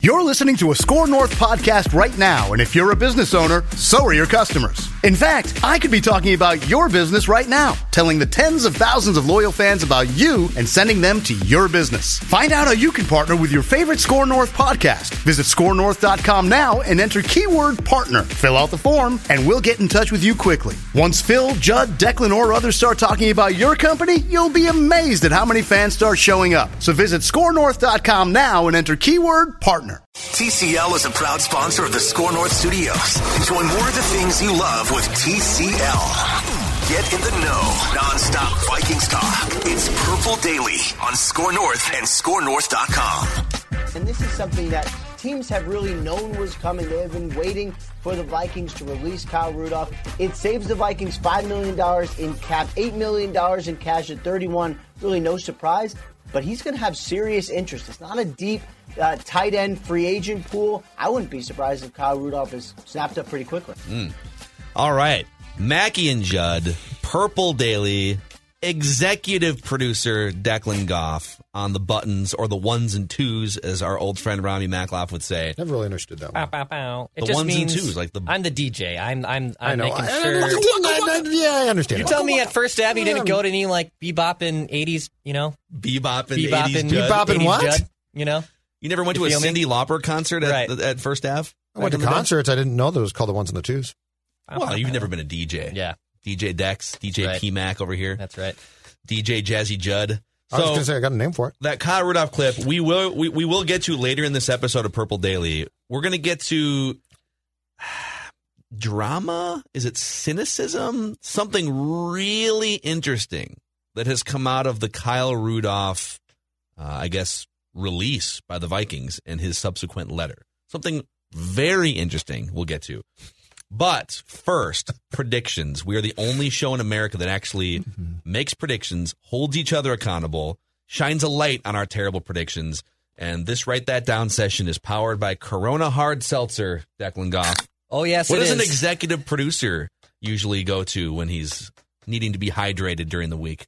You're listening to a Score North podcast right now, and if you're a business owner, so are your customers. In fact, I could be talking about your business right now, telling the tens of thousands of loyal fans about you and sending them to your business. Find out how you can partner with your favorite Score North podcast. Visit scorenorth.com now and enter keyword partner. Fill out the form, and we'll get in touch with you quickly. Once Phil, Judd, Declan, or others start talking about your company, you'll be amazed at how many fans start showing up. So visit scorenorth.com now and enter keyword partner. TCL is a proud sponsor of the Score North Studios. Enjoy more of the things you love with TCL. Get in the know. Non-stop Vikings talk. It's Purple Daily on Score North and scorenorth.com. And this is something that teams have really known was coming. They have been waiting for the Vikings to release Kyle Rudolph. It saves the Vikings $5 million in cap, $8 million in cash at 31. Really no surprise. But he's going to have serious interest. It's not a deep tight end free agent pool. I wouldn't be surprised if Kyle Rudolph is snapped up pretty quickly. All right. Mackie and Judd, Purple Daily, executive producer Declan Goff on the buttons, or the ones and twos, as our old friend Rami Makloff would say. Never really understood that one. Bow, bow, bow. It The just ones and means twos, like the. I'm the DJ. I'm I know. making sure. Yeah, I understand. You tell me at First Ave you didn't go to any like bebopping 80s, Bebopping, 80s bebopping, Judd. Bebopping 80s what? Judd, you know? You never went to a feel me? Cyndi Lauper concert at First Ave? I went to concerts. I didn't know that it was called the ones and the twos. Well, you've never been a DJ. Yeah, DJ Dex, DJ Right. P-Mac over here. that's right. DJ Jazzy Judd. I was going to say I got a name for it. That Kyle Rudolph clip, we will get to later in this episode of Purple Daily. We're going to get to drama. Is it cynicism? Something really interesting that has come out of the Kyle Rudolph, release by the Vikings and his subsequent letter. Something very interesting we'll get to. But first, predictions. We are the only show in America that actually makes predictions, holds each other accountable, shines a light on our terrible predictions. And this Write That Down session is powered by Corona Hard Seltzer, Declan Goff. Oh, yes, What it does is. an executive producer usually go to when he's needing to be hydrated during the week?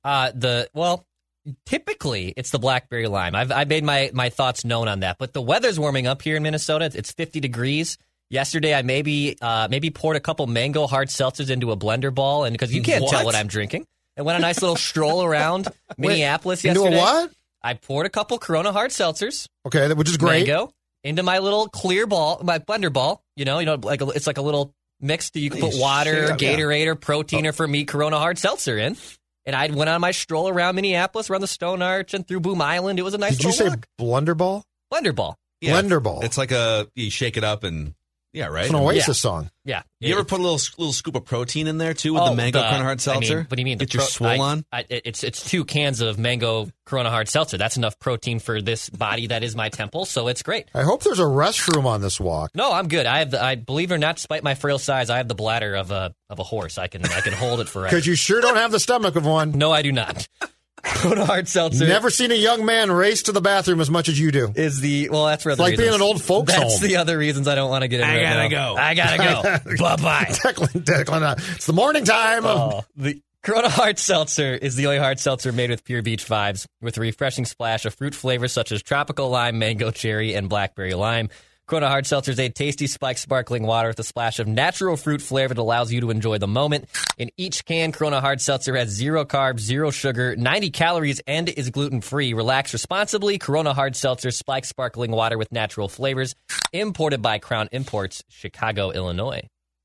Typically, it's the blackberry lime. I've made my thoughts known on that. But the weather's warming up here in Minnesota. It's 50 degrees. Yesterday, I maybe poured a couple mango hard seltzers into a blender ball, and because you can't tell what I'm drinking, and went a nice little stroll around Minneapolis yesterday. Into a what? I poured a couple Corona hard seltzers. Okay, which is great. Mango into my little clear ball, my blender ball. It's like a little mix that you can put water, Gatorade, or protein, or for me, Corona hard seltzer in. And I went on my stroll around Minneapolis, around the Stone Arch, and through Boom Island. It was a nice Did you say walk. blender ball? Blender ball? Yeah, Blender ball. It's like you shake it up and, yeah, right? It's an Oasis song. Yeah. You ever put a little scoop of protein in there, too, with the mango Corona Hard Seltzer? What do you mean? Get your swole on? It's 2 cans of mango Corona Hard Seltzer. That's enough protein for this body that is my temple, so it's great. I hope there's a restroom on this walk. No, I'm good. I believe it or not, despite my frail size, I have the bladder of a horse. I can hold it forever. Because you sure don't have the stomach of one. No, I do not. Corona Hard Seltzer. Never seen a young man race to the bathroom as much as you do. That's for other like reasons. being an old folks That's home. the other reasons I don't want to get in right now. I gotta go. Bye-bye. Declan, it's the morning time. The Corona Hard Seltzer is the only hard seltzer made with pure beach vibes, with a refreshing splash of fruit flavors such as tropical lime, mango, cherry, and blackberry lime. Corona Hard Seltzer is a tasty spiked sparkling water with a splash of natural fruit flavor that allows you to enjoy the moment. In each can, Corona Hard Seltzer has 0 carbs, 0 sugar, 90 calories, and is gluten-free. Relax responsibly. Corona Hard Seltzer, spiked sparkling water with natural flavors. Imported by Crown Imports, Chicago, Illinois.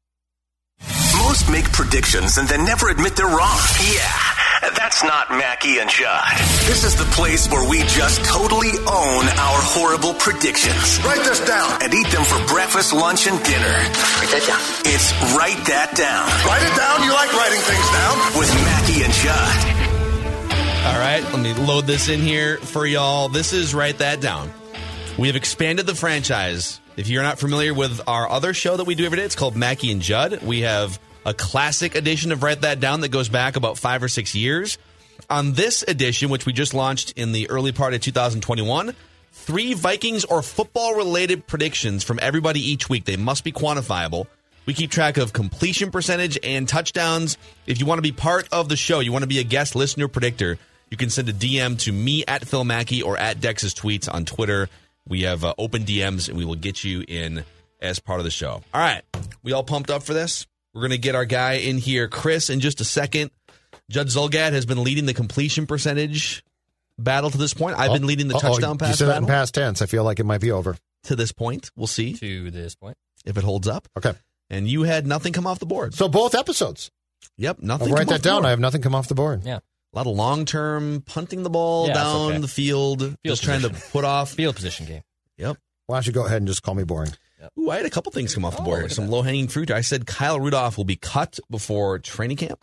Most make predictions and then never admit they're wrong. Yeah, that's not Mackie and Judd. This is the place where we just totally own our horrible predictions. Write this down and eat them for breakfast, lunch, and dinner. Write that down. It's Write That Down. Write it down. You like writing things down. With Mackie and Judd. All right, let me load this in here for y'all. This is Write That Down. We have expanded the franchise. If you're not familiar with our other show that we do every day, it's called Mackie and Judd. We have a classic edition of Write That Down that goes back about 5 or 6 years. On this edition, which we just launched in the early part of 2021, 3 Vikings or football-related predictions from everybody each week. They must be quantifiable. We keep track of completion percentage and touchdowns. If you want to be part of the show, you want to be a guest listener predictor, you can send a DM to me at Phil Mackey or at Dex's Tweets on Twitter. We have open DMs, and we will get you in as part of the show. All right. We all pumped up for this? We're going to get our guy in here, Chris, in just a second. Judd Zulgad has been leading the completion percentage battle to this point. I've been leading the touchdown pass You said battle. that in past tense. I feel like it might be over. To this point. We'll see. To this point. If it holds up. Okay. And you had nothing come off the board. So both episodes. Yep, nothing. I'll write come that off the down. board. I have nothing come off the board. Yeah. A lot of long-term punting the ball Yeah, it's down okay. the field, just trying to put off. Field position game. Yep. Why don't you go ahead and just call me boring? Ooh, I had a couple things come off the board. look at Some that. low-hanging fruit. I said Kyle Rudolph will be cut before training camp.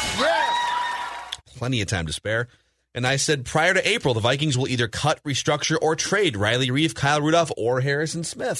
Plenty of time to spare. And I said prior to April, the Vikings will either cut, restructure, or trade Riley Reif, Kyle Rudolph, or Harrison Smith.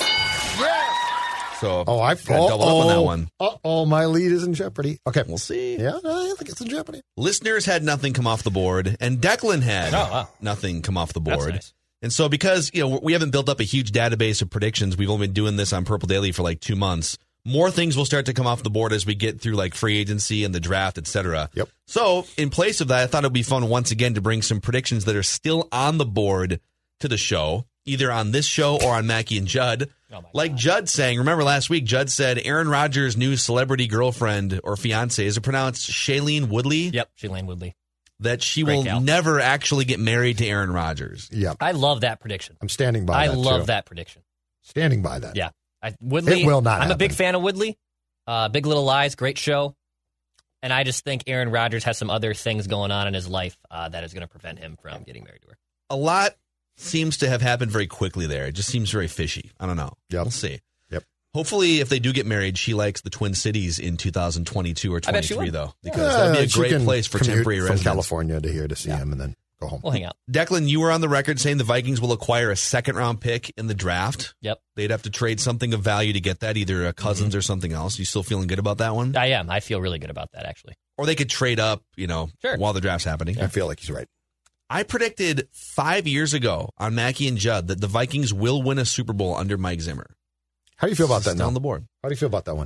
So I've got doubled up on that one. My lead is in jeopardy. Okay. We'll see. Yeah, I think it's in jeopardy. Listeners had nothing come off the board, and Declan had nothing come off the That's board. nice. And so because we haven't built up a huge database of predictions, we've only been doing this on Purple Daily for like 2 months. More things will start to come off the board as we get through like free agency and the draft, et cetera. Yep. So in place of that, I thought it would be fun once again to bring some predictions that are still on the board to the show, either on this show or on Mackie and Judd. Like Judd saying, remember last week, Judd said Aaron Rodgers' new celebrity girlfriend or fiance, is it pronounced Shailene Woodley? Yep, Shailene Woodley. That she Great will gal. never actually get married to Aaron Rodgers. Yeah. I love that prediction. I'm standing by that. I love too. that prediction. Standing by that. Yeah. Woodley, It will not I'm a big happen. fan of Woodley. Big Little Lies, great show. And I just think Aaron Rodgers has some other things going on in his life that is going to prevent him from getting married to her. A lot seems to have happened very quickly there. It just seems very fishy. I don't know. Yep. We'll see. Yep. Hopefully, if they do get married, she likes the Twin Cities in 2022 or I bet she 23, will. though, because that'd be a she great can place for commute temporary from residence. California to here to see him and then go home. We'll hang out. Declan, you were on the record saying the Vikings will acquire a second-round pick in the draft. Yep. They'd have to trade something of value to get that, either a Cousins or something else. You still feeling good about that one? I am. I feel really good about that, actually. Or they could trade up, Sure. while the draft's happening. I feel like he's right. I predicted 5 years ago on Mackie and Judd that the Vikings will win a Super Bowl under Mike Zimmer. How do you feel about that It's now? on the board. How do you feel about that one?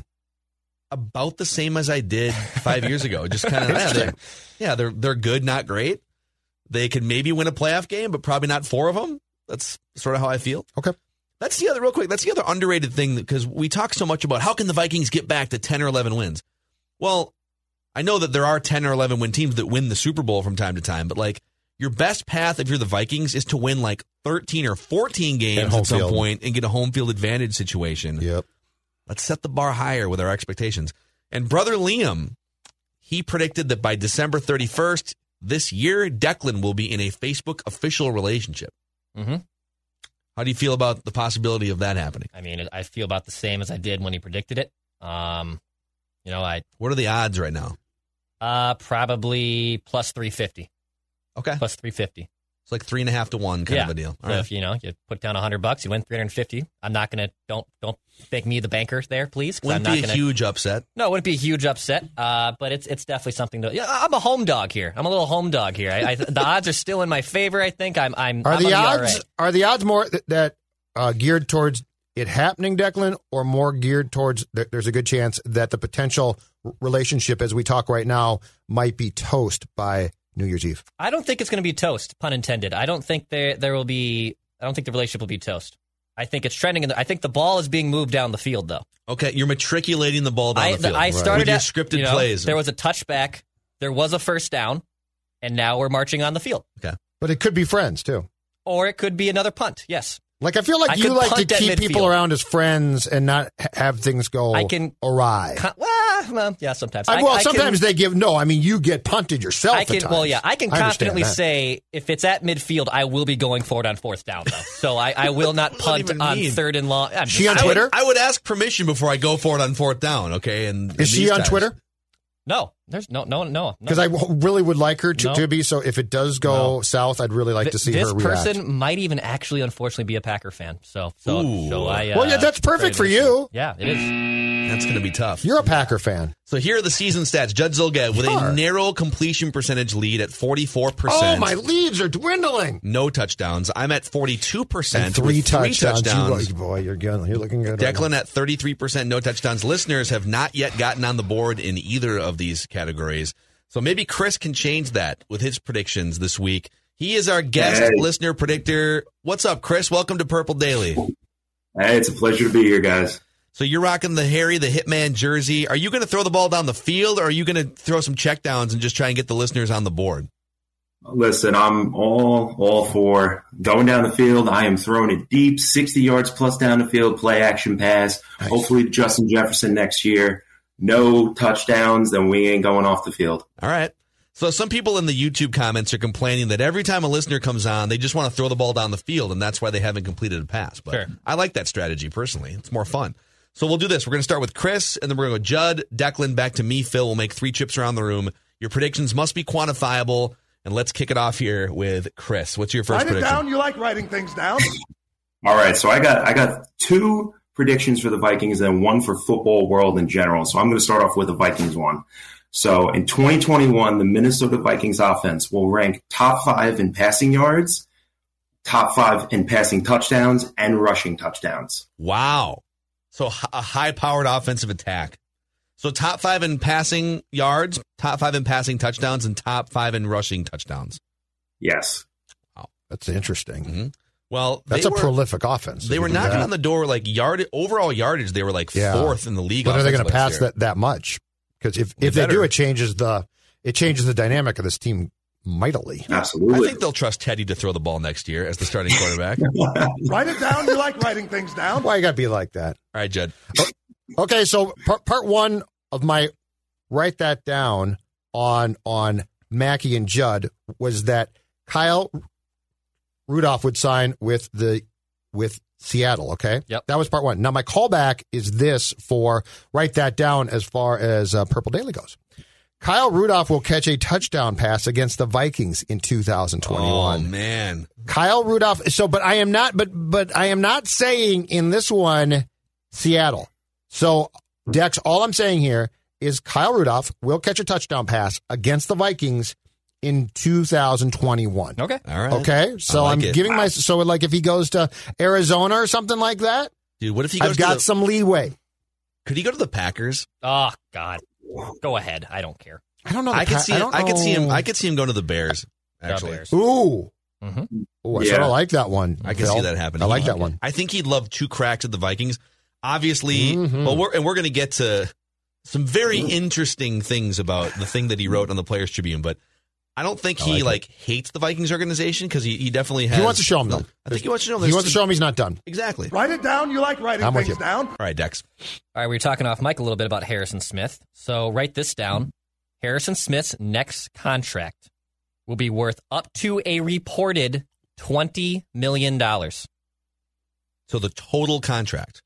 About the same as I did 5 years ago. Just kind of, they're good, not great. They could maybe win a playoff game, but probably not 4 of them. That's sort of how I feel. Okay. That's the other underrated thing, because we talk so much about how can the Vikings get back to 10 or 11 wins. Well, I know that there are 10 or 11 win teams that win the Super Bowl from time to time, but like your best path if you're the Vikings is to win like 13 or 14 games home at some field. point and get a home field advantage situation. Yep. Let's set the bar higher with our expectations. And brother Liam, he predicted that by December 31st this year, Declan will be in a Facebook official relationship. Mm-hmm. How do you feel about the possibility of that happening? I mean, I feel about the same as I did when he predicted it. What are the odds right now? Probably plus 350. Okay. Plus 350. It's like 3.5 to 1 kind of a deal. All So right. if you put down $100, you win 350. I'm not gonna don't make me the banker there, please. 'Cause Wouldn't I'm be not a gonna, huge upset. No, it wouldn't be a huge upset. But it's definitely something to. Yeah, I'm a home dog here. I'm a little home dog here. The odds are still in my favor. I think I'm. Are I'm the gonna be all odds right. are the odds more that geared towards it happening, Declan, or more geared towards there's a good chance that the potential relationship as we talk right now might be toast by New Year's Eve? I don't think it's going to be toast, pun intended. I don't think there will be. I don't think the relationship will be toast. I think it's trending. I think the ball is being moved down the field, though. Okay, you're matriculating the ball down the field. I started with your at, scripted plays. There was a touchback. There was a first down, and now we're marching on the field. Okay, but it could be friends too, or it could be another punt. Yes. Like I feel like you could like to punt at keep people midfield. around as friends and not have things go awry. Well, yeah, sometimes. Sometimes they give. No, I mean you get punted yourself. I can. At times. Well, yeah, I can understand confidently that. say if it's at midfield, I will be going for it on 4th down, though. So I will not punt even on mean? 3rd and long. She on Twitter? I would ask permission before I go for it on 4th down. Okay, and Is she on Twitter? No, there's no. Because I really would like her No. to be. So if it does go south, I'd really like to see this her react. person might even actually, unfortunately, be a Packer fan. So Ooh. I. Well, yeah, that's perfect for you. Yeah, it is. That's going to be tough. You're a Packer fan. So here are the season stats. Judd Zulgad with a narrow completion percentage lead at 44%. Oh, my leads are dwindling. No touchdowns. I'm at 42%. And three with touchdowns. Boy, you're looking good. Declan right at 33%, no touchdowns. Listeners have not yet gotten on the board in either of these categories. So maybe Chris can change that with his predictions this week. He is our guest listener predictor. What's up, Chris? Welcome to Purple Daily. Hey, it's a pleasure to be here, guys. So you're rocking the Harry the Hitman jersey. Are you going to throw the ball down the field, or are you going to throw some checkdowns and just try and get the listeners on the board? Listen, I'm all for going down the field. I am throwing it deep, 60 yards plus down the field, play action pass. Nice. Hopefully Justin Jefferson next year. No touchdowns, then we ain't going off the field. All right. So some people in the YouTube comments are complaining that every time a listener comes on, they just want to throw the ball down the field, and that's why they haven't completed a pass. But sure. I like that strategy personally. It's more fun. So we'll do this. We're going to start with Chris, and then we're going to go Judd, Declan, back to me, Phil. We'll make 3 trips around the room. Your predictions must be quantifiable, and let's kick it off here with Chris. What's your first prediction? Write it down. You like writing things down. All right, so I got 2 predictions for the Vikings and 1 for football world in general. So I'm going to start off with the Vikings one. So in 2021, the Minnesota Vikings offense will rank top 5 in passing yards, top 5 in passing touchdowns, and rushing touchdowns. Wow. So a high-powered offensive attack. So top 5 in passing yards, top 5 in passing touchdowns, and top 5 in rushing touchdowns. Yes. Wow, that's interesting. Mm-hmm. Well, that's a prolific offense. They were knocking on the door, like overall yardage. They were like 4th in the league. But are they going to pass that much? Because if they do, it changes the dynamic of this team mightily. Absolutely. I think they'll trust Teddy to throw the ball next year as the starting quarterback. Write it down. You like writing things down. Why you got to be like that? All right, Judd. Okay, so part 1 of my write that down on Mackey and Judd was that Kyle Rudolph would sign with Seattle, okay? Yep. That was part 1. Now, my callback is this for write that down as far as Purple Daily goes. Kyle Rudolph will catch a touchdown pass against the Vikings in 2021. Oh, man. Kyle Rudolph. So, but I am not saying in this one Seattle. So, Dex, all I'm saying here is Kyle Rudolph will catch a touchdown pass against the Vikings in 2021. Okay. All right. Okay. So I'm giving if he goes to Arizona or something like that, dude, what if he goes I've got some leeway. Could he go to the Packers? Oh, God. Go ahead. I don't care. I don't know. I could see him going to the Bears, actually. The Bears. Ooh. Mm-hmm. Oh, I sort of like that one. I can see that happening. I like that one. I think he'd love 2 cracks at the Vikings. Obviously, we're going to get to some very interesting things about the thing that he wrote on the Players Tribune, but I don't think he hates the Vikings organization because he definitely has. He wants to show him though. I think he wants to show him. He wants to show him he's not done. Exactly. Write it down. You like writing things down. All right, Dex. All right, we were talking off mic a little bit about Harrison Smith. So write this down. Harrison Smith's next contract will be worth up to a reported $20 million. So the total contract.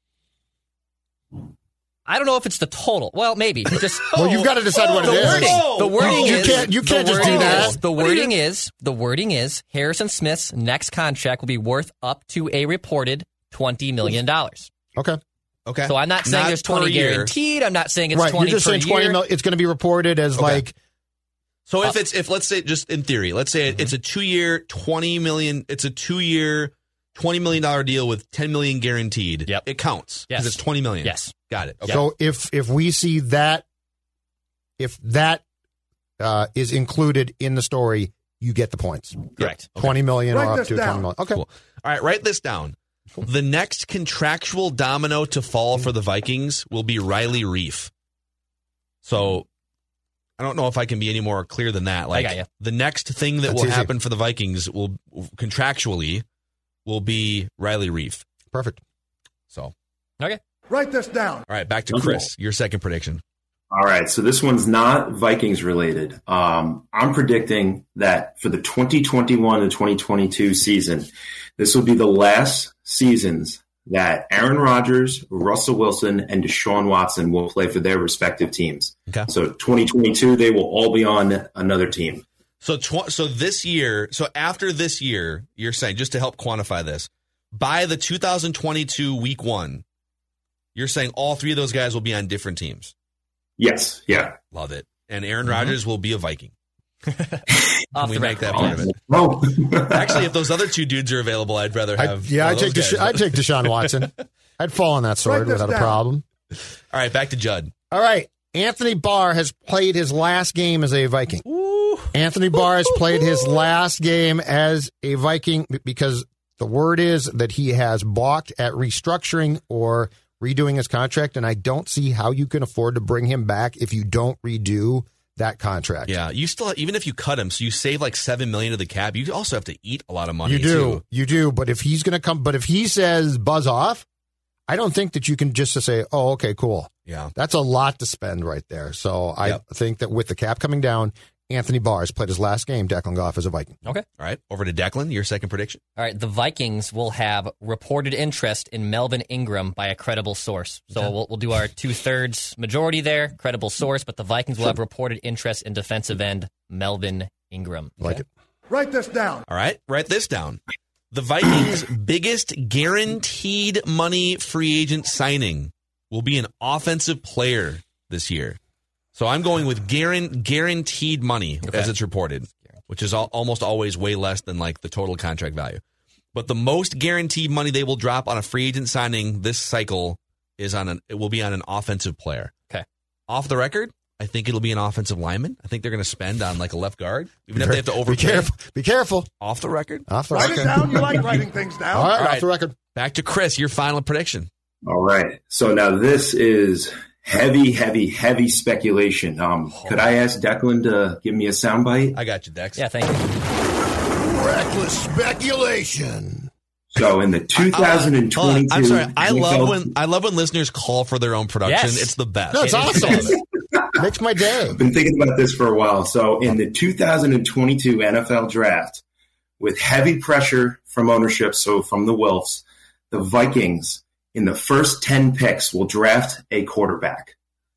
I don't know if it's the total. Well, maybe. Well, you've got to decide what it is. The wording is. You can't just do that. The wording is Harrison Smith's next contract will be worth up to a reported $20 million. Okay. So I'm not saying there's 20 guaranteed. I'm not saying it's 20 You're just saying 20 million. It's going to be reported as like. So if let's say just in theory, let's say it's a 2-year $20 million. It's a 2-year $20 million deal with $10 million guaranteed. Yep. It counts because Yes. it's $20 million. Yes. Got it. Okay. So if we see that, if that is included in the story, you get the points. Correct. 20 million Write or up this to down. 20 million. Okay. Cool. All right, write this down. The next contractual domino to fall for the Vikings will be Riley Reif. So I don't know if I can be any more clear than that. I got you. The next thing that That's will easy. happen for the Vikings will contractually will be Riley Reif. Perfect. So Okay. Write this down. all right, back to Chris. Your second prediction. All right, so this one's not Vikings related. I'm predicting that for the 2021 to 2022 season, this will be the last seasons that Aaron Rodgers, Russell Wilson, and Deshaun Watson will play for their respective teams. Okay. So 2022, they will all be on another team. So this year, so after this year, you're saying, just to help quantify this, by the 2022 week 1, you're saying all 3 of those guys will be on different teams. Yes, yeah. Love it. And Aaron Rodgers will be a Viking. Off we the make record. that part of it. Oh. Actually, if those other 2 dudes are available, I'd rather have. I'd take Deshaun Watson. I'd fall on that sword Write this without a down. problem. All right, back to Judd. All right. Anthony Barr has played his last game as a Viking. Anthony Barr has played his last game as a Viking because the word is that he has balked at restructuring or redoing his contract, and I don't see how you can afford to bring him back if you don't redo that contract. Yeah, you still, even if you cut him, so you save like $7 million of the cap, you also have to eat a lot of money. You do. But if he's going to come, but if he says buzz off, I don't think that you can just say, oh, okay, cool. Yeah, that's a lot to spend right there. So I think that with the cap coming down, Anthony Barr has played his last game. Declan Goff as a Viking. Okay. All right. Over to Declan, your second prediction. All right. The Vikings will have reported interest in Melvin Ingram by a credible source. So we'll do our 2/3 majority there, credible source, but the Vikings will have reported interest in defensive end Melvin Ingram. Like it. Write this down. All right. Write this down. The Vikings' biggest guaranteed money free agent signing will be an offensive player this year. So I'm going with guaranteed money as it's reported, which is almost always way less than like the total contract value. But the most guaranteed money they will drop on a free agent signing this cycle is it will be on an offensive player. Okay. Off the record, I think it'll be an offensive lineman. I think they're going to spend on like a left guard, even if they have to overpay. Be careful. Off the record. Write it down. You like writing things down. All right, off the record. Back to Chris, your final prediction. All right. So now this is heavy speculation. Could I ask Declan to give me a soundbite? I got you, Dex. Yeah, thank you. Reckless speculation. So in the 2022, I'm sorry. I love when listeners call for their own production. Yes. It's the best. No, it's awesome. Makes my day. I've been thinking about this for a while. So in the 2022 NFL draft, with heavy pressure from ownership, so from the Wilfs, the Vikings in the first 10 picks will draft a quarterback.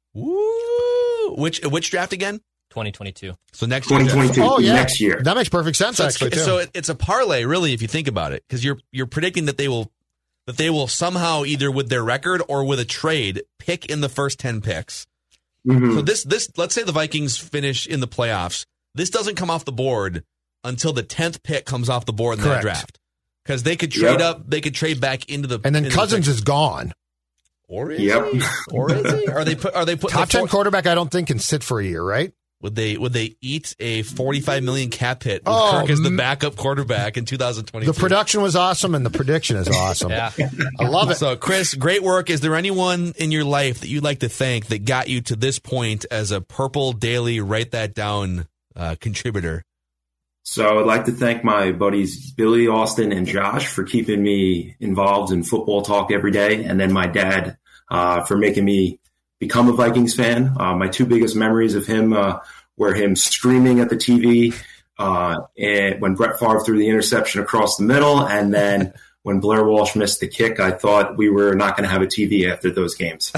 Woo! Which draft again? 2022. So next year. 2022, next year. That makes perfect sense, So actually, too. So it's a parlay, really, if you think about it, because you're predicting that they will somehow either with their record or with a trade pick in the first 10 picks. Mm-hmm. So this let's say the Vikings finish in the playoffs. This doesn't come off the board until the 10th pick comes off the board in that draft. Because they could trade up, they could trade back into the, and then Cousins is gone. Or is he? Or is he? Are they put top 10 quarterback? I don't think can sit for a year, right? Would they eat a $45 million cap hit with Kirk as the backup quarterback in 2022? The production was awesome, and the prediction is awesome. Yeah. I love it. So, Chris, great work. Is there anyone in your life that you'd like to thank that got you to this point as a Purple Daily Write That Down contributor? So I'd like to thank my buddies Billy, Austin, and Josh for keeping me involved in football talk every day, and then my dad for making me become a Vikings fan. My two biggest memories of him were him screaming at the TV and when Brett Favre threw the interception across the middle, and then when Blair Walsh missed the kick. I thought we were not going to have a TV after those games.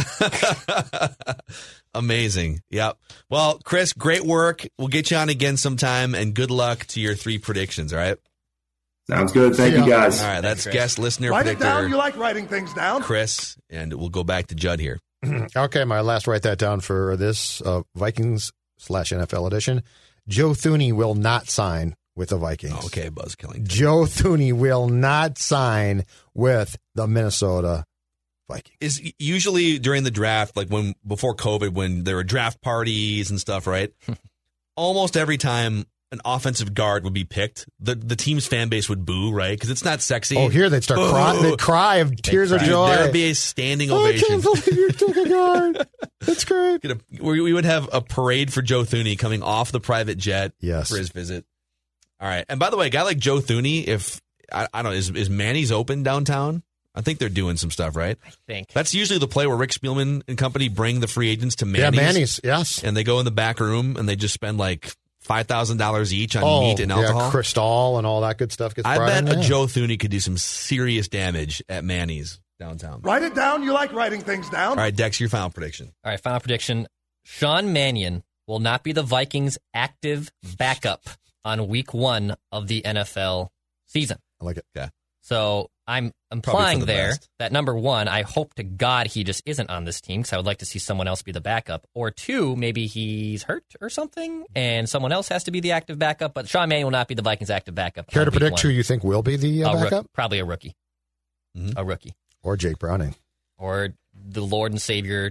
Amazing. Yep. Well, Chris, great work. We'll get you on again sometime, and good luck to your 3 predictions, all right? Sounds good. Thank you, guys. All right, that's guest listener Write predictor. it down. You like writing things down. Chris, and we'll go back to Judd here. Okay, my last write that down for this Vikings/NFL edition. Joe Thuney will not sign with the Vikings. Okay, Buzz Killing. Joe Thuney will not sign with the Minnesota Vikings. Is usually during the draft, like before COVID, when there were draft parties and stuff, right? Almost every time an offensive guard would be picked, the team's fan base would boo, right? Because it's not sexy. Oh, here they'd start crying. They'd cry of tears of joy. There would be a standing ovation. I can't believe you took a guard. That's great. We would have a parade for Joe Thuney coming off the private jet for his visit. All right. And by the way, a guy like Joe Thuney, if I don't know, is Manny's open downtown? I think they're doing some stuff, right? I think. That's usually the play where Rick Spielman and company bring the free agents to Manny's. Yeah, Manny's, yes. And they go in the back room and they just spend like $5,000 each on meat and alcohol. Yeah, Cristal and all that good stuff gets I brought bet in. a Joe Thuney could do some serious damage at Manny's downtown. Write it down. You like writing things down. All right, Dex, your final prediction. All right, final prediction. Sean Mannion will not be the Vikings' active backup on week 1 of the NFL season. I like it. Yeah. So I'm implying there that, number 1, I hope to God he just isn't on this team because I would like to see someone else be the backup. Or 2, maybe he's hurt or something and someone else has to be the active backup. But Sean Mannion will not be the Vikings' active backup. Care to predict who you think will be the backup? Probably a rookie. Mm-hmm. A rookie. Or Jake Browning. Or the Lord and Savior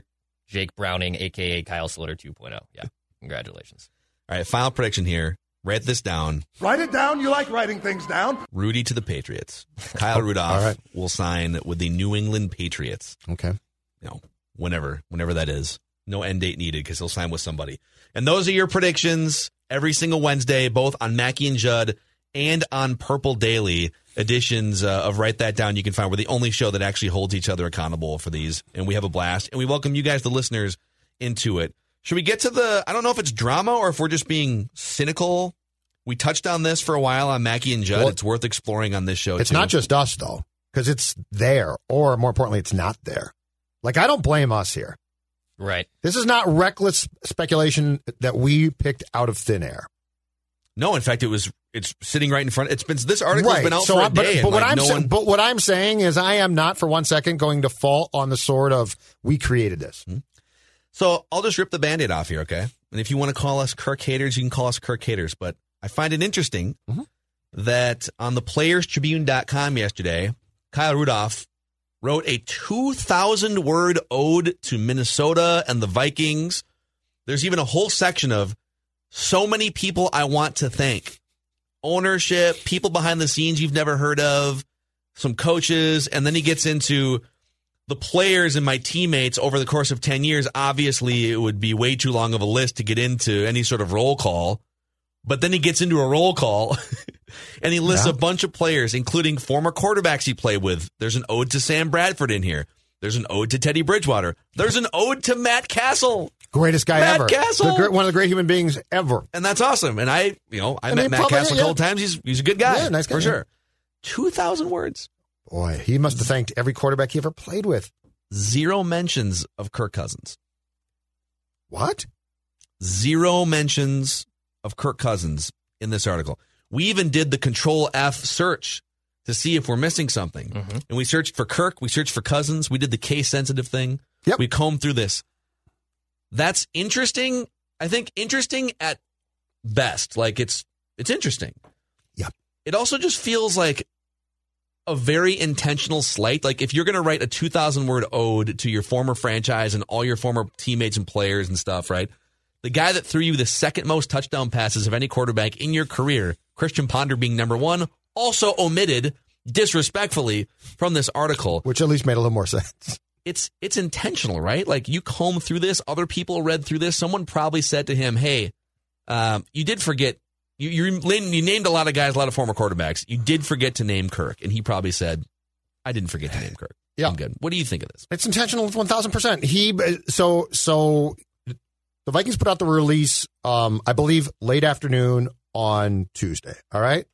Jake Browning, a.k.a. Kyle Slater 2.0. Yeah, congratulations. All right, final prediction here. Write this down. Write it down. You like writing things down. Rudy to the Patriots. Kyle Rudolph will sign with the New England Patriots. Okay. Whenever that is. No end date needed because he'll sign with somebody. And those are your predictions every single Wednesday, both on Mackey and Judd and on Purple Daily editions of Write That Down. You can find we're the only show that actually holds each other accountable for these, and we have a blast. And we welcome you guys, the listeners, into it. Should we get to I don't know if it's drama or if we're just being cynical. We touched on this for a while on Mackey and Judd. Well, it's worth exploring on this show, It's too. not just us, though, because it's there, or more importantly, it's not there. Like, I don't blame us here. Right. This is not reckless speculation that we picked out of thin air. No, in fact, it's sitting right in front. This article's been out for a day. But what I'm saying is I am not for 1 second going to fall on the sword of we created this. Mm-hmm. So I'll just rip the Band-Aid off here, okay? And if you want to call us Kirk haters, you can call us Kirk haters. But I find it interesting that on the PlayersTribune.com yesterday, Kyle Rudolph wrote a 2,000-word ode to Minnesota and the Vikings. There's even a whole section of so many people I want to thank. Ownership, people behind the scenes you've never heard of, some coaches, and then he gets into the players and my teammates over the course of 10 years. Obviously, it would be way too long of a list to get into any sort of roll call. But then he gets into a roll call and he lists a bunch of players, including former quarterbacks he played with. There's an ode to Sam Bradford in here. There's an ode to Teddy Bridgewater. There's an ode to Matt Castle. Greatest guy Matt ever. Castle. One of the great human beings ever. And that's awesome. And I met Matt Castle a couple times. He's a good guy. Yeah, nice guy. For sure. 2,000 words. Boy, he must have thanked every quarterback he ever played with. 0 mentions of Kirk Cousins. What? 0 mentions of Kirk Cousins in this article. We even did the Control F search to see if we're missing something. Mm-hmm. And we searched for Kirk. We searched for Cousins. We did the case-sensitive thing. Yep. We combed through this. That's interesting. I think interesting at best. Like, it's interesting. Yeah. It also just feels like a very intentional slight. Like, if you're going to write a 2,000-word ode to your former franchise and all your former teammates and players and stuff, right? The guy that threw you the second most touchdown passes of any quarterback in your career, Christian Ponder being number 1, also omitted disrespectfully from this article. Which at least made a little more sense. It's intentional, right? Like, you comb through this. Other people read through this. Someone probably said to him, hey, you did forget. You named a lot of guys, a lot of former quarterbacks. You did forget to name Kirk. And he probably said, I didn't forget to name Kirk. Yeah. I'm good. What do you think of this? It's intentional 1,000%. So the Vikings put out the release, I believe, late afternoon on Tuesday. All right?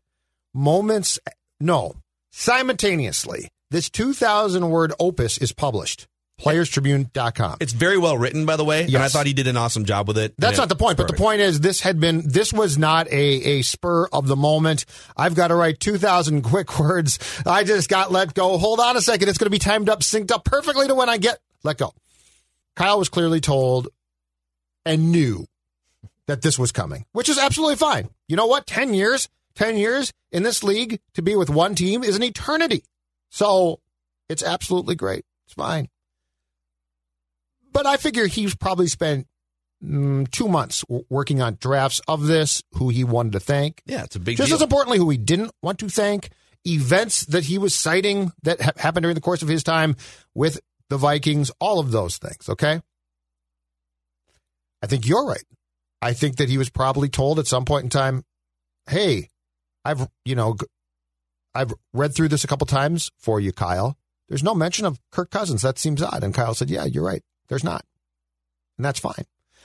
Simultaneously, this 2,000-word opus is published. PlayersTribune.com. It's very well written, by the way. Yes. And I thought he did an awesome job with it. That's not the point, but the point is this was not a spur of the moment. I've got to write 2,000 quick words. I just got let go. Hold on a second. It's going to be timed up, synced up perfectly to when I get let go. Kyle was clearly told and knew that this was coming, which is absolutely fine. You know what? 10 years in this league to be with one team is an eternity. So it's absolutely great. It's fine. But I figure he's probably spent 2 months working on drafts of this, who he wanted to thank. Yeah, it's a big Just deal. as importantly, who he didn't want to thank, events that he was citing that happened during the course of his time with the Vikings, all of those things, okay? I think you're right. I think that he was probably told at some point in time, hey, I've read through this a couple times for you, Kyle. There's no mention of Kirk Cousins. That seems odd. And Kyle said, yeah, you're right. There's not. And that's fine.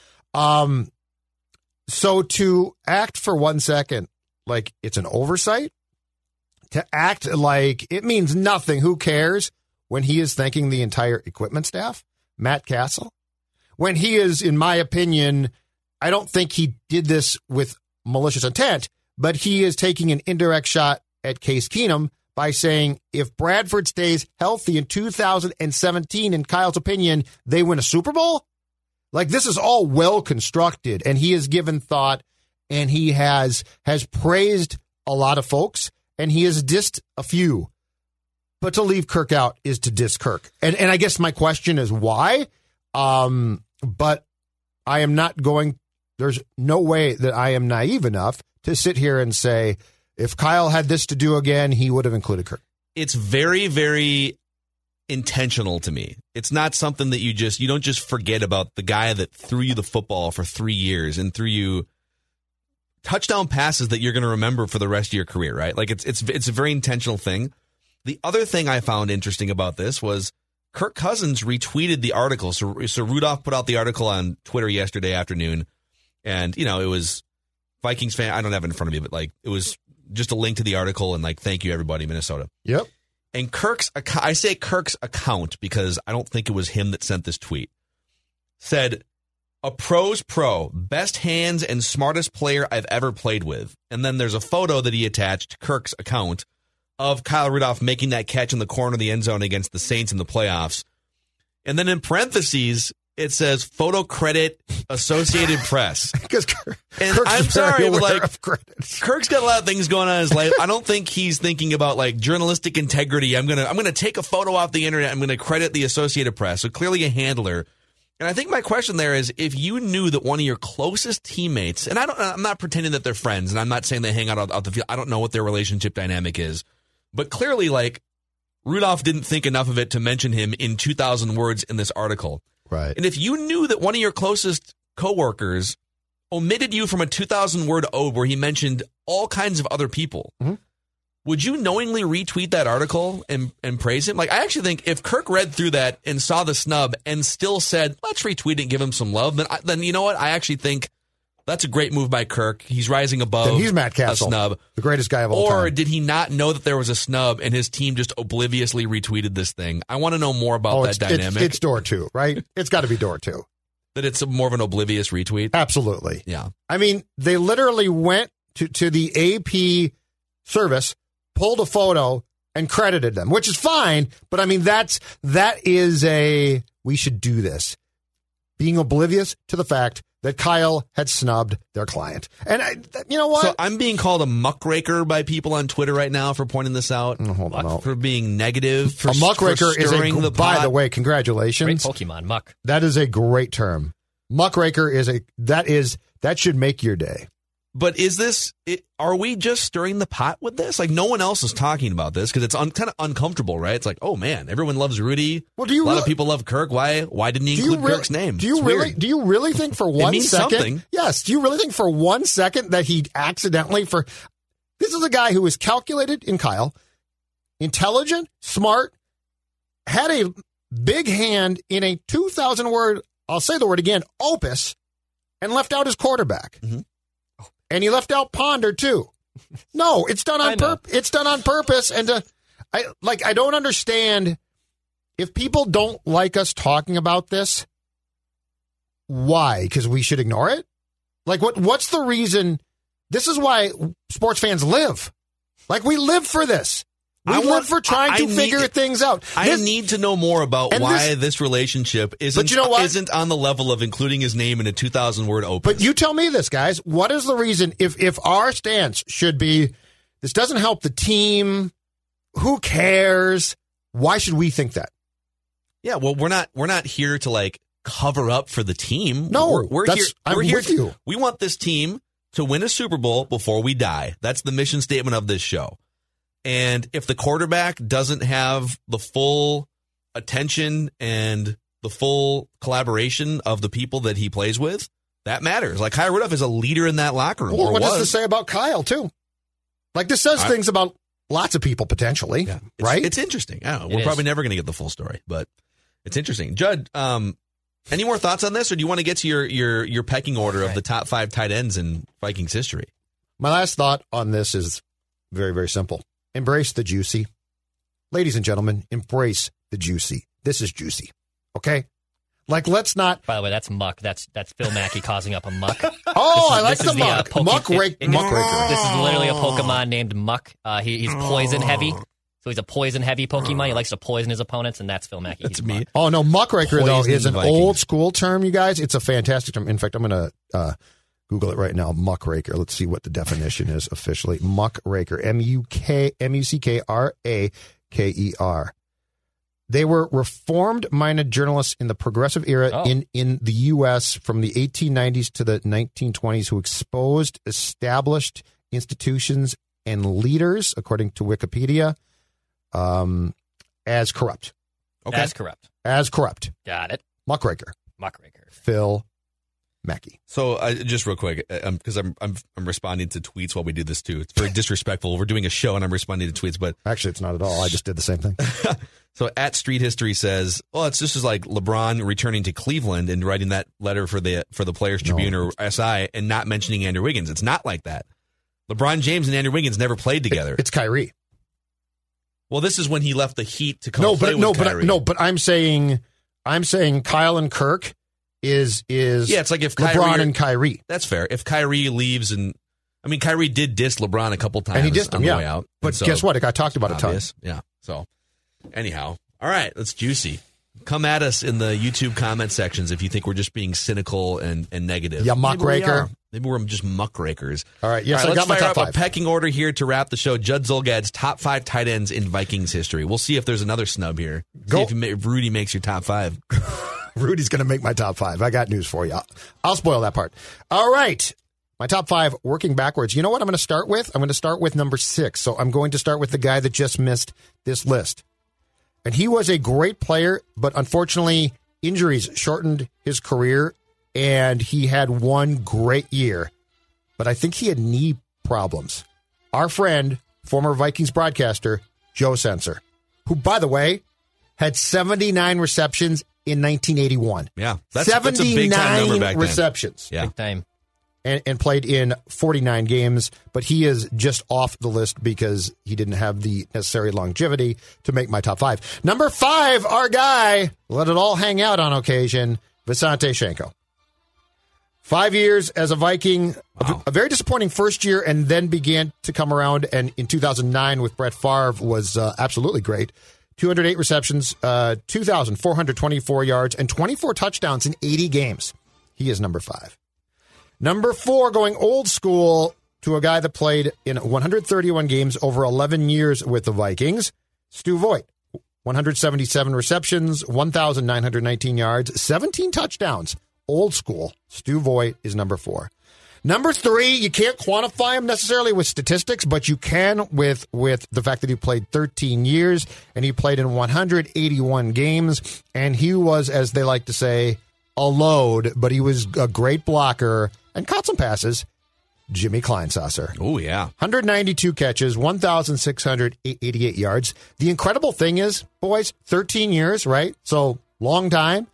So to act for 1 second like it's an oversight, to act like it means nothing, who cares, when he is thanking the entire equipment staff, Matt Castle, when he is, in my opinion, I don't think he did this with malicious intent, but he is taking an indirect shot at Case Keenum by saying if Bradford stays healthy in 2017, in Kyle's opinion, they win a Super Bowl? Like, this is all well constructed, and he has given thought, and he has praised a lot of folks, and he has dissed a few. But to leave Kirk out is to diss Kirk. And I guess my question is why? But I am not going. There's no way that I am naive enough to sit here and say, if Kyle had this to do again, he would have included Kirk. It's very, very intentional to me. It's not something that you don't just forget about the guy that threw you the football for 3 years and threw you touchdown passes that you're going to remember for the rest of your career, right? Like it's a very intentional thing. The other thing I found interesting about this was Kirk Cousins retweeted the article. So Rudolph put out the article on Twitter yesterday afternoon, and it was Vikings fan. I don't have it in front of me, but like it was just a link to the article and like, thank you everybody, Minnesota. Yep. And I say Kirk's account because I don't think it was him that sent this tweet, said, "A pro's pro, best hands and smartest player I've ever played with." And then there's a photo that he attached to Kirk's account of Kyle Rudolph making that catch in the corner of the end zone against the Saints in the playoffs. And then in parentheses, it says photo credit Associated Press. Because and I'm sorry, but like Kirk's got a lot of things going on in his life. I don't think he's thinking about like journalistic integrity. I'm gonna take a photo off the internet. I'm gonna credit the Associated Press. So clearly a handler. And I think my question there is, if you knew that one of your closest teammates, and I'm not pretending that they're friends, and I'm not saying they hang out the field. I don't know what their relationship dynamic is, but clearly like Rudolph didn't think enough of it to mention him in 2,000 words in this article. Right. And if you knew that one of your closest coworkers omitted you from a 2,000-word ode where he mentioned all kinds of other people, would you knowingly retweet that article and praise him? Like, I actually think if Kirk read through that and saw the snub and still said, let's retweet it and give him some love, then you know what? I actually think that's a great move by Kirk. He's rising above then he's Matt Castle, a snub. The greatest guy of all time. Or did he not know that there was a snub and his team just obliviously retweeted this thing? I want to know more about that dynamic. It's door two, right? It's got to be door two. That it's more of an oblivious retweet? Absolutely. Yeah. I mean, they literally went to the AP service, pulled a photo, and credited them, which is fine. But I mean, that is we should do this. Being oblivious to the fact that Kyle had snubbed their client. And you know what? So I'm being called a muckraker by people on Twitter right now for pointing this out. Hold on. For being negative. For, a muckraker is by the way, Great congratulations. Pokemon, Muck. That is a great term. Muckraker that should make your day. But are we just stirring the pot with this? Like, no one else is talking about this because it's kind of uncomfortable, right? It's like, oh man, everyone loves Rudy. Well, a lot of people love Kirk. Why didn't he include Kirk's name? Do you really think for 1 second? Something. Yes. Do you really think for 1 second that he accidentally this is a guy who is calculated in Kyle, intelligent, smart, had a big hand in a 2,000-word, I'll say the word again, opus, and left out his quarterback. Mm-hmm. And he left out Ponder too. No, it's done on purpose. It's done on purpose. And I don't understand if people don't like us talking about this. Why? Because we should ignore it. Like what's the reason? This is why sports fans live. Like we live for this. We live for trying to figure things out. I need to know more about why this relationship isn't on the level of including his name in a 2,000-word opus. But you tell me this, guys. What is the reason if our stance should be this doesn't help the team? Who cares? Why should we think that? Yeah, well, we're not here to like cover up for the team. No, we're here. I'm with you. We want this team to win a Super Bowl before we die. That's the mission statement of this show. And if the quarterback doesn't have the full attention and the full collaboration of the people that he plays with, that matters. Like Kyle Rudolph is a leader in that locker room. Well, what does this say about Kyle, too? Like this says things about lots of people, potentially, right? It's interesting. I don't know. We're probably never going to get the full story, but it's interesting. Judd, any more thoughts on this, or do you want to get to your pecking order of the top 5 tight ends in Vikings history? My last thought on this is very, very simple. Embrace the juicy. Ladies and gentlemen, embrace the juicy. This is juicy. Okay? Like, let's not. By the way, that's Muck. That's Phil Mackey causing up a Muck. I like the Muck. Muckraker. This is literally a Pokemon named Muck. He's poison heavy. So he's a poison heavy Pokemon. He likes to poison his opponents, and that's Phil Mackey. That's me. Oh, no. Muckraker, though, is an old school term, you guys. It's a fantastic term. In fact, I'm going to Google it right now. Muckraker. Let's see what the definition is officially. Muckraker. Muckraker. They were reformed-minded journalists in the progressive era in the U.S. from the 1890s to the 1920s who exposed established institutions and leaders, according to Wikipedia, as corrupt. Okay. As corrupt. Got it. Muckraker. Phil Mackey. So just real quick, because I'm responding to tweets while we do this too. It's very disrespectful. We're doing a show and I'm responding to tweets, but actually it's not at all. I just did the same thing. So at Street History says, well, it's just like LeBron returning to Cleveland and writing that letter for the Players Tribune or SI and not mentioning Andrew Wiggins. It's not like that. LeBron James and Andrew Wiggins never played together. It's Kyrie. Well, this is when he left the Heat to come play with Kyrie. But I'm saying Kyle and Kirk is it's like if LeBron and Kyrie. That's fair. If Kyrie leaves Kyrie did diss LeBron a couple times and he dissed him, on the way out. But guess what? It got talked about a ton. Yeah. So anyhow, all right, that's juicy. Come at us in the YouTube comment sections if you think we're just being cynical and negative. Yeah, muckraker. Maybe we're just muckrakers. All right, yes, I got my top 5. Let's fire up a pecking order here to wrap the show. Judd Zulgad's top 5 tight ends in Vikings history. We'll see if there's another snub here. See if Rudy makes your top 5. Rudy's going to make my top 5. I got news for you. I'll spoil that part. All right. My top 5, working backwards. You know what I'm going to start with? I'm going to start with number 6. So I'm going to start with the guy that just missed this list. And he was a great player, but unfortunately, injuries shortened his career, and he had one great year. But I think he had knee problems. Our friend, former Vikings broadcaster, Joe Sensor, who, by the way, had 79 receptions in 1981. Yeah, that's a big time number back then. Receptions. Yeah. Big time. And played in 49 games, but he is just off the list because he didn't have the necessary longevity to make my top 5. Number 5, our guy, let it all hang out on occasion, Visanthe Shiancoe. 5 years as a Viking, a very disappointing first year, and then began to come around, and in 2009 with Brett Favre was absolutely great. 208 receptions, 2,424 yards, and 24 touchdowns in 80 games. He is number 5. Number 4, going old school to a guy that played in 131 games over 11 years with the Vikings, Stu Voigt. 177 receptions, 1,919 yards, 17 touchdowns. Old school. Stu Voigt is number 4. Number 3, you can't quantify him necessarily with statistics, but you can with the fact that he played 13 years and he played in 181 games. And he was, as they like to say, a load, but he was a great blocker and caught some passes. Jimmy Kleinsasser. Oh, yeah. 192 catches, 1,688 yards. The incredible thing is, boys, 13 years, right? So, long time.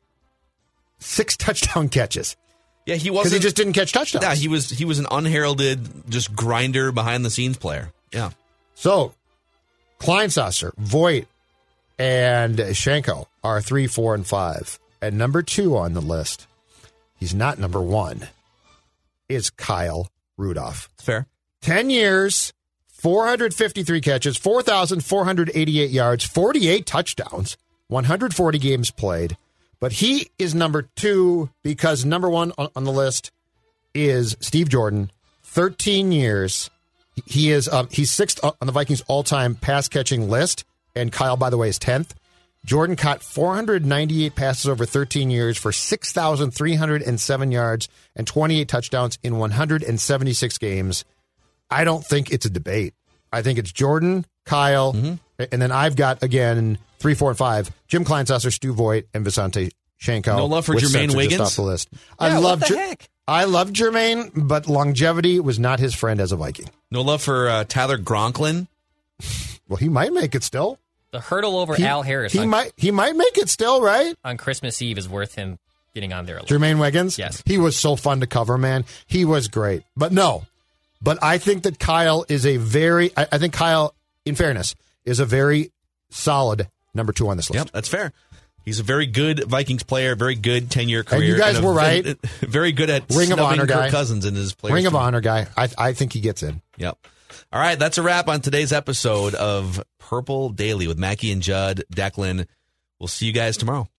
6 touchdown catches. Yeah, he wasn't. Because he just didn't catch touchdowns. Yeah, he was an unheralded, just grinder behind the scenes player. Yeah. So, Kleinsasser, Voigt, and Shiancoe are 3, 4, and 5. And number 2 on the list, he's not number 1, is Kyle Rudolph. Fair. 10 years, 453 catches, 4,488 yards, 48 touchdowns, 140 games played. But he is number 2 because number 1 on the list is Steve Jordan, 13 years. He's 6th on the Vikings all-time pass-catching list, and Kyle, by the way, is 10th. Jordan caught 498 passes over 13 years for 6,307 yards and 28 touchdowns in 176 games. I don't think it's a debate. I think it's Jordan, Kyle, and then I've got, again, 3, 4, and 5, Jim Kleinsasser, Stu Voigt, and Visanthe Shiancoe. No love for Jermaine Wiggins? Just off the list. Yeah, what the heck? I love Jermaine, but longevity was not his friend as a Viking. No love for Tyler Gronklin? Well, he might make it still. The hurdle over Al Harris He might make it still, right? on Christmas Eve is worth him getting on there a little. Jermaine Wiggins? Yes. He was so fun to cover, man. He was great. But no. But I think that Kyle is I think Kyle, in fairness, is a very solid number 2 on this list. Yep, that's fair. He's a very good Vikings player, very good 10-year career. And you guys were right. Very good at Ring of Honor guy. Kirk Cousins in his players. Ring of Honor guy. I think he gets in. Yep. All right, that's a wrap on today's episode of Purple Daily with Mackie and Judd, Declan. We'll see you guys tomorrow.